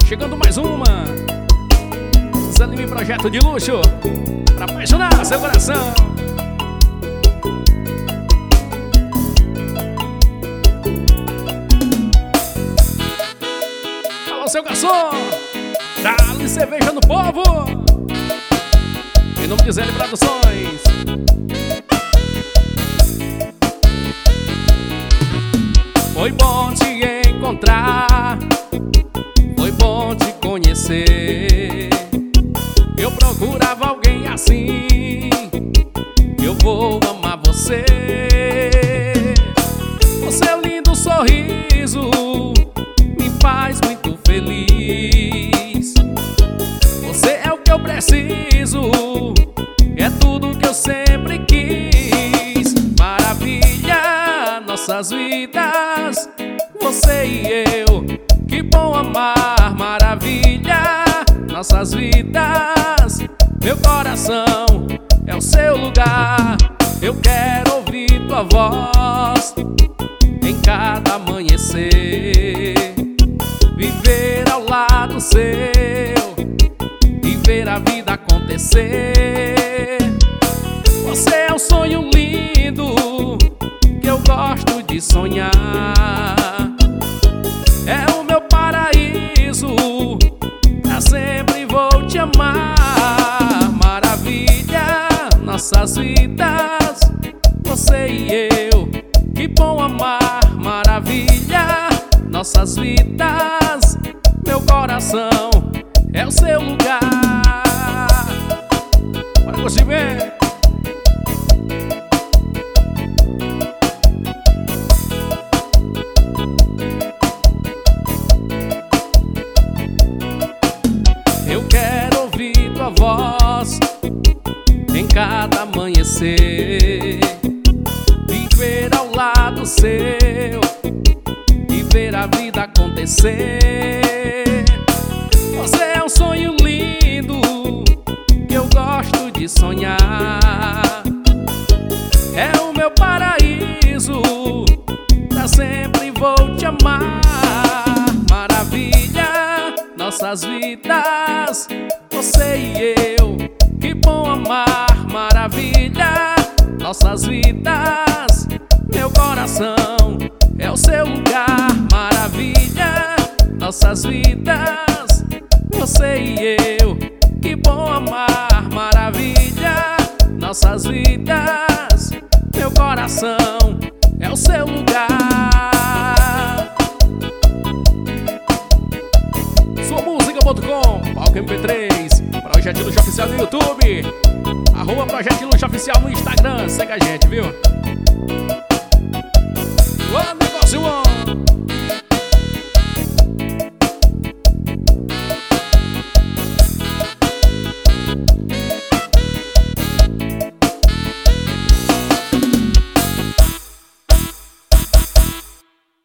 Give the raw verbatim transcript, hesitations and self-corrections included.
chegando mais uma Zé Lima Projeto de Luxo pra apaixonar seu coração. Alô, seu garçom, dá-lhe cerveja no povo. Em nome de Zé Lima Produções. Foi bom te encontrar, foi bom te conhecer. Eu procurava alguém assim, eu vou amar você. O seu lindo sorriso me faz muito feliz. Você é o que eu preciso, é tudo que eu sempre quis. Maravilha, nossas vidas, você e eu, que bom amar. Maravilha, nossas vidas, meu coração é o seu lugar. Eu quero ouvir tua voz em cada amanhecer, viver ao lado seu e ver a vida acontecer. Você é um sonho lindo que eu gosto de sonhar. É o meu paraíso, pra sempre vou te amar. Maravilha, nossas vidas, você e eu, que bom amar. Maravilha, nossas vidas, meu coração é o seu lugar. Bora curtir bem. Eu quero ouvir tua voz em cada amanhecer, viver ao lado seu e ver a vida acontecer. Você é um sonho lindo que eu gosto de sonhar. É o meu paraíso, pra sempre vou te amar. Maravilha, nossas vidas, você e eu, que bom amar. Maravilha, nossas vidas, meu coração é o seu lugar. Maravilha, nossas vidas, você e eu, que bom amar. Maravilha, nossas vidas, meu coração é o seu lugar. Sua música ponto com, Palco M P três, Projeto de Luxo Oficial no YouTube, arroba Projeto de Luxo Oficial no Instagram. Segue a gente, viu?